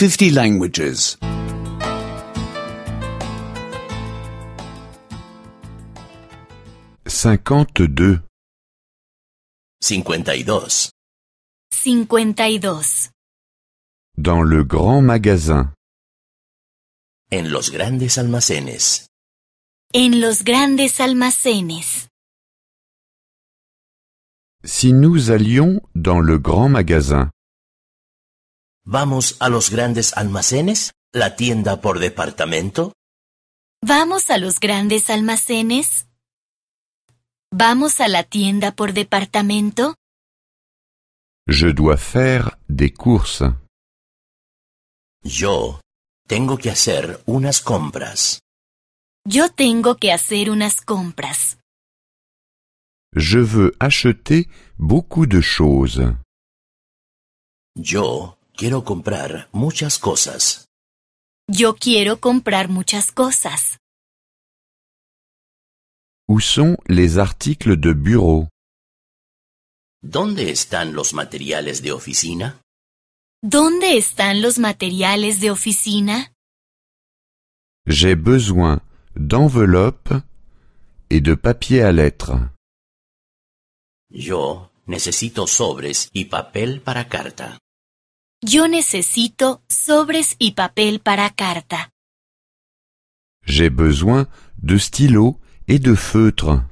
50 languages. 52. 52. 52. Dans le grand magasin. En los grandes almacenes. En los grandes almacenes. Si nous allions dans le grand magasin. ¿Vamos a los grandes almacenes? ¿La tienda por departamento? ¿Vamos a los grandes almacenes? ¿Vamos a la tienda por departamento? Je dois faire des courses. Yo tengo que hacer unas compras. Yo tengo que hacer unas compras. Je veux acheter beaucoup de choses. Yo quiero comprar muchas cosas. Yo quiero comprar muchas cosas. Où sont les articles de bureau? ¿Dónde están los materiales de oficina? ¿Dónde están los materiales de oficina? J'ai besoin d'enveloppes et de papier à lettres. Yo necesito sobres y papel para carta. Yo necesito sobres y papel para carta. J'ai besoin de stylos et de feutres.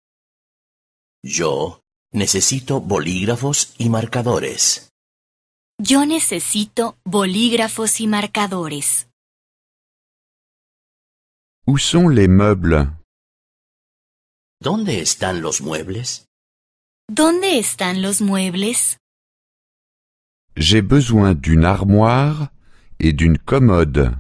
Yo necesito bolígrafos y marcadores. Yo necesito bolígrafos y marcadores. Où sont les meubles? ¿Dónde están los muebles? ¿Dónde están los muebles? J'ai besoin d'une armoire et d'une commode.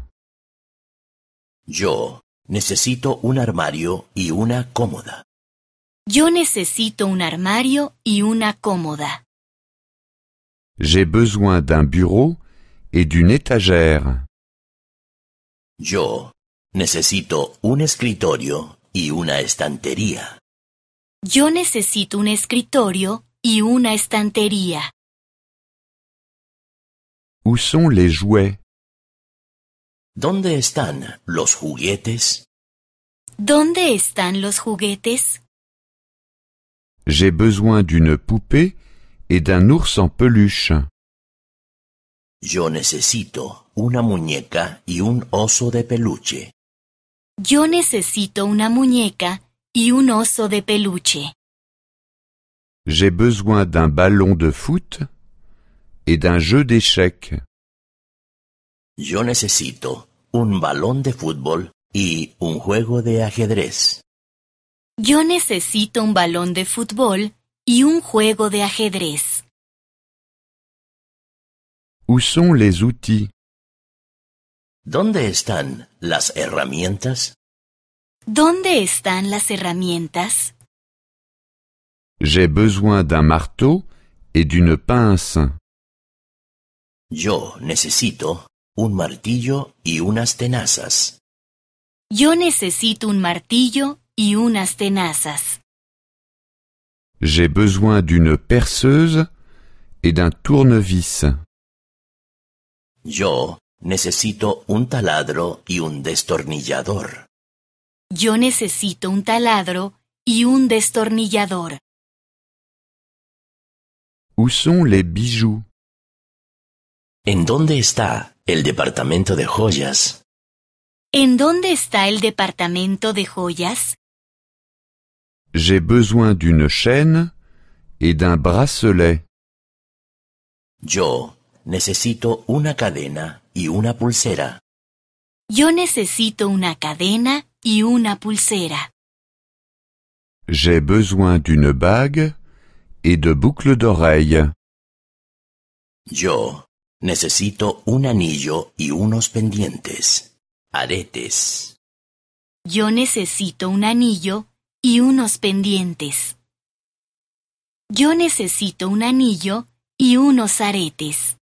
Yo necesito un armario y una cómoda. Yo necesito un armario y una cómoda. J'ai besoin d'un bureau et d'une étagère. Yo necesito un escritorio y una estantería. Yo necesito un escritorio y una estantería. Où sont les jouets? ¿Dónde están los juguetes? ¿Dónde están los juguetes? J'ai besoin d'une poupée et d'un ours en peluche. Yo necesito una muñeca y un oso de peluche. Yo necesito una muñeca y un oso de peluche. J'ai besoin d'un ballon de foot et d'un jeu d'échecs. Yo necesito un balón de fútbol y un juego de ajedrez. Yo necesito un balón de fútbol y un juego de ajedrez. Où sont les outils? ¿Dónde están las herramientas? ¿Dónde están las herramientas? J'ai besoin d'un marteau et d'une pince. Yo necesito un martillo y unas tenazas. Yo necesito un martillo y unas tenazas. J'ai besoin d'une perceuse et d'un tournevis. Yo necesito un taladro y un destornillador. Yo necesito un taladro y un destornillador. Où sont les bijoux? ¿En dónde está el departamento de joyas? ¿En dónde está el departamento de joyas? J'ai besoin d'une chaîne et d'un bracelet. Yo necesito una cadena y una pulsera. Yo necesito una cadena y una pulsera. J'ai besoin d'une bague et de boucles d'oreilles. Yo necesito un anillo y unos pendientes. Aretes. Yo necesito un anillo y unos pendientes. Yo necesito un anillo y unos aretes.